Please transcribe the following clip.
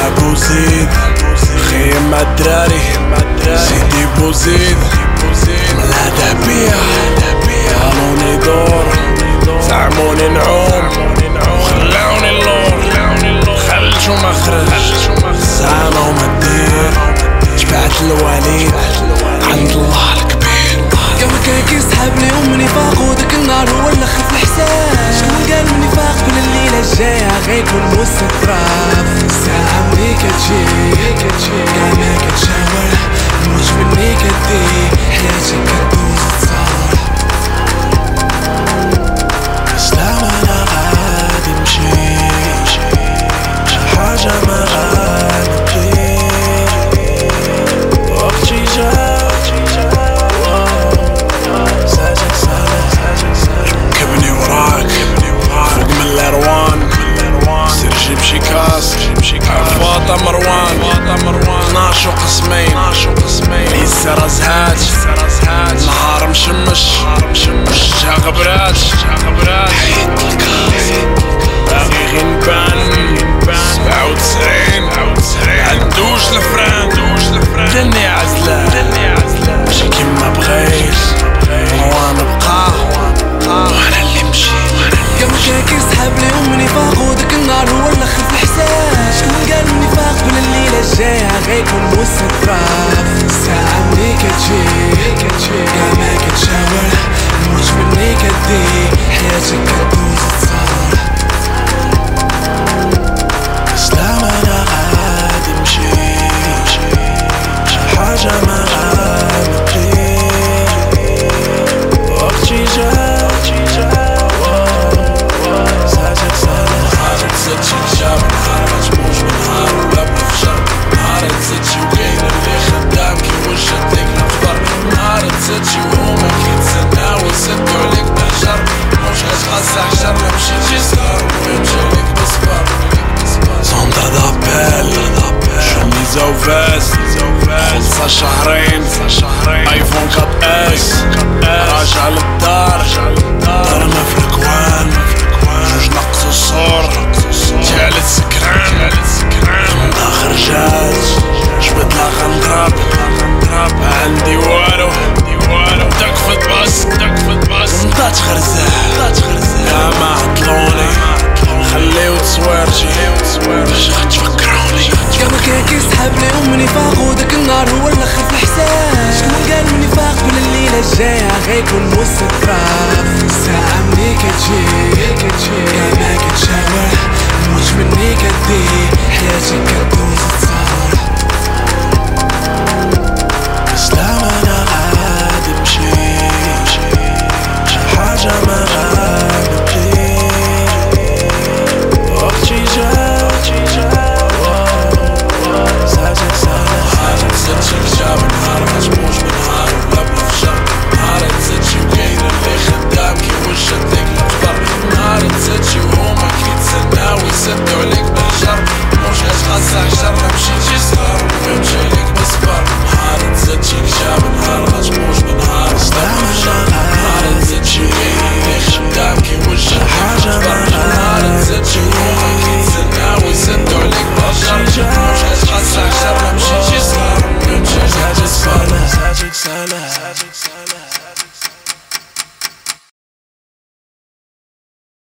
بوزيد خيم مع الدراري سيدي بوزيد ملا ذهبية قالوني دور زعموني نعوم وخلاوني اللور خلشو مخرج زعما وما دير جبعت الواليد عند الله الكبير كما كان كيسحب ليهم من نفاق وداك النهار هو اللي خف الحساب شكون قال من نفاق بلا الليلة الجاية غيكون مستطرف الساعة ملي كتجي كاع ما كتشاور الموت مني كدي حياتك كدوز تصور اسلام انا غادي نمشي شي حاجة ما غنبغي وقتي جا كبني وراك فوق من الاروان سير جيب شي كاس عفاطة مروان 12 قسمين ليسا رزهات نهار مشمش جا غبرات حيد الكاس باغي غي نبان 97 عندوش الفران دني عزلة ماشي كيما بغيت وانا بقى وانا اللي مشيت كما كان كيسحب ليهم من نفاق وداك النهار هو اللي خف الحساب شكون قال من نفاق بلا الليلة الجاية غيكون مستطرف الساعة ملي كتجي كاع ما كتشاور الموت مني كدي حياتك كدوز تصور اسلام انا غادي نمشي شي حاجة ما غنبغي وقتي جا خلصة شهرين ايفون 4 اس راجع للدار ضرنا في الكوان جوج نقصو الصور ثالث سكران داخل رجات جبد لا غنضرب عندي والو تكفت بس ونضات غرزات يا ما عطلوني خليو تصويرتي باش غتفكروني كما كان كيسحب ليهم من نفاق وداك النهار هو اللي خف الحساب شكون قال من نفاق بلا الليلة الجاية غيكون مستطرف الساعة ملي كتجي كاع ما كتشاور الموت مني كدي حياتك كدوز